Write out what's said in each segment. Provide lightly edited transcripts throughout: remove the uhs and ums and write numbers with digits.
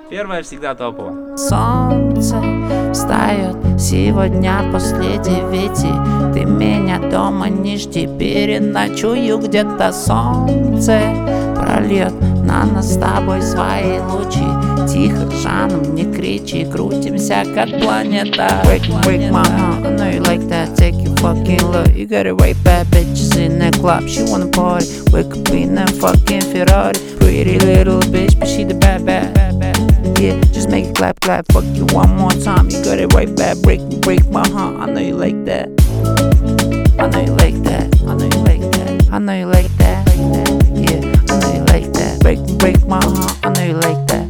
Первая всегда топовая. Солнце встает сегодня после 9. Ты меня дома не жди, переночую где-то. Солнце прольет на нас с тобой свои лучи. Тихо, жаном, не кричи, крутимся как планета. Break my heart, I know you like that. Take your fucking look, you got it right bad bitches in the club. She wanna party, wake up in that fucking Ferrari. Pretty little bitch, but she the bad. Yeah, just make it clap, fuck you one more time. You got it right back, break my heart. I know you like that. I know you like that. I know you like that. I know you like that. Yeah, I know you like that. Break my heart. I know you like that.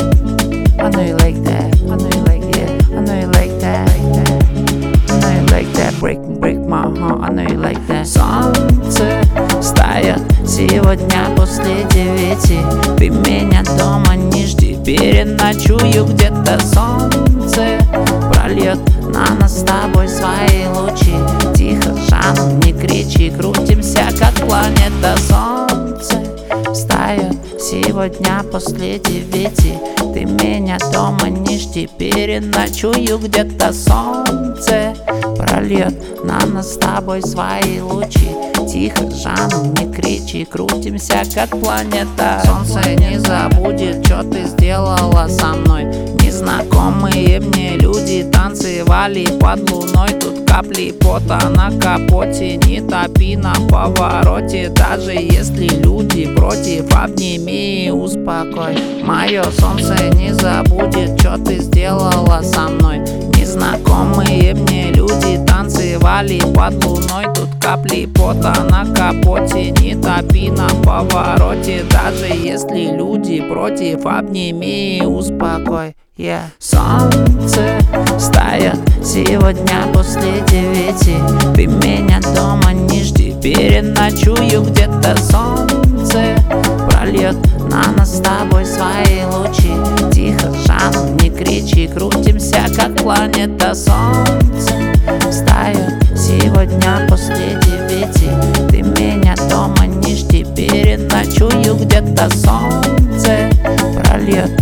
I know you like that. I know you like yeah. I know you like that. I know you like that. Break my heart. I know you like that. Солнце встает сегодня после 9. Ты меня дома не жди, переночую где-то. Солнце прольет на нас с тобой свои лучи. Тихо, жаном, не кричи, крутимся как планета. Солнце встает сегодня после 9. Ты меня дома не жди, переночую где-то. Солнце прольет на нас с тобой свои лучи. Тихо, жаном, не кричи, крутимся как планета. Солнце не забудет, что ты сделала со мной. Незнакомые мне люди танцевали под луной. Тут капли пота на капоте, не топи на повороте. Даже если люди против, обними и успокой. Мое солнце не забудет, что ты сделала со мной. Незнакомые мне люди танцевали под луной. Тут капли пота на капоте, не топи на повороте. Даже если люди против, обними и успокой. Yeah. Солнце встает сегодня после 9. Ты меня дома не жди, переночую где-то. Солнце прольет на нас с тобой свои лучи. Тихо, жаном, не кричи, крутимся как планета. Солнце встает сегодня после 9. Ты меня дома не жди, переночую где-то. Солнце прольет